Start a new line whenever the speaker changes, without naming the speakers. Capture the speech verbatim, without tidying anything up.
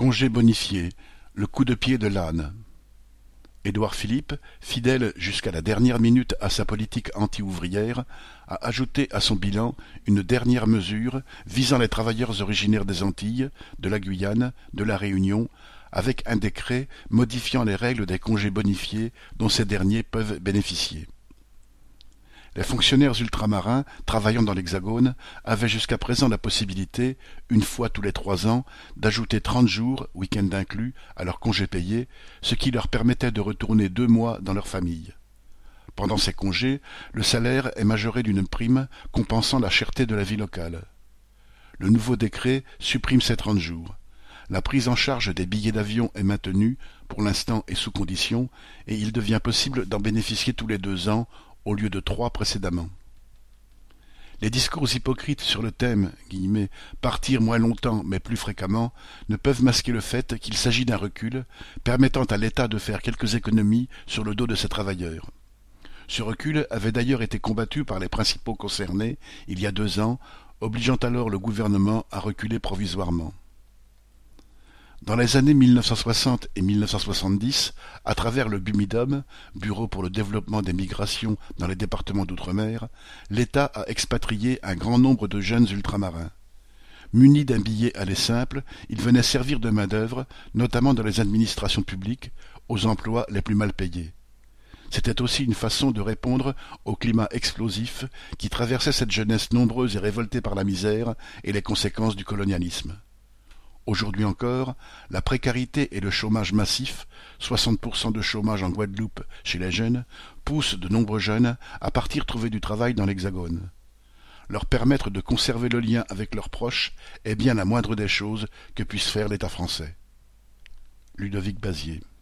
Congé bonifié, le coup de pied de l'âne. Édouard Philippe, fidèle jusqu'à la dernière minute à sa politique anti-ouvrière, a ajouté à son bilan une dernière mesure visant les travailleurs originaires des Antilles, de la Guyane, de la Réunion, avec un décret modifiant les règles des congés bonifiés dont ces derniers peuvent bénéficier. Les fonctionnaires ultramarins travaillant dans l'Hexagone avaient jusqu'à présent la possibilité, une fois tous les trois ans, d'ajouter trente jours, week-end inclus, à leur congé payé, ce qui leur permettait de retourner deux mois dans leur famille. Pendant ces congés, le salaire est majoré d'une prime compensant la cherté de la vie locale. Le nouveau décret supprime ces trente jours. La prise en charge des billets d'avion est maintenue, pour l'instant et sous condition, et il devient possible d'en bénéficier tous les deux ans, au lieu de trois précédemment. Les discours hypocrites sur le thème guillemets, « partir moins longtemps mais plus fréquemment » ne peuvent masquer le fait qu'il s'agit d'un recul permettant à l'État de faire quelques économies sur le dos de ses travailleurs. Ce recul avait d'ailleurs été combattu par les principaux concernés il y a deux ans, obligeant alors le gouvernement à reculer provisoirement. Dans les années mille neuf cent soixante et mille neuf cent soixante-dix, à travers le BUMIDOM, Bureau pour le développement des migrations dans les départements d'outre-mer, l'État a expatrié un grand nombre de jeunes ultramarins. Munis d'un billet aller simple, ils venaient servir de main-d'œuvre, notamment dans les administrations publiques, aux emplois les plus mal payés. C'était aussi une façon de répondre au climat explosif qui traversait cette jeunesse nombreuse et révoltée par la misère et les conséquences du colonialisme. Aujourd'hui encore, la précarité et le chômage massif, soixante pour cent de chômage en Guadeloupe chez les jeunes, poussent de nombreux jeunes à partir trouver du travail dans l'Hexagone. Leur permettre de conserver le lien avec leurs proches est bien la moindre des choses que puisse faire l'État français. Ludovic Bazier.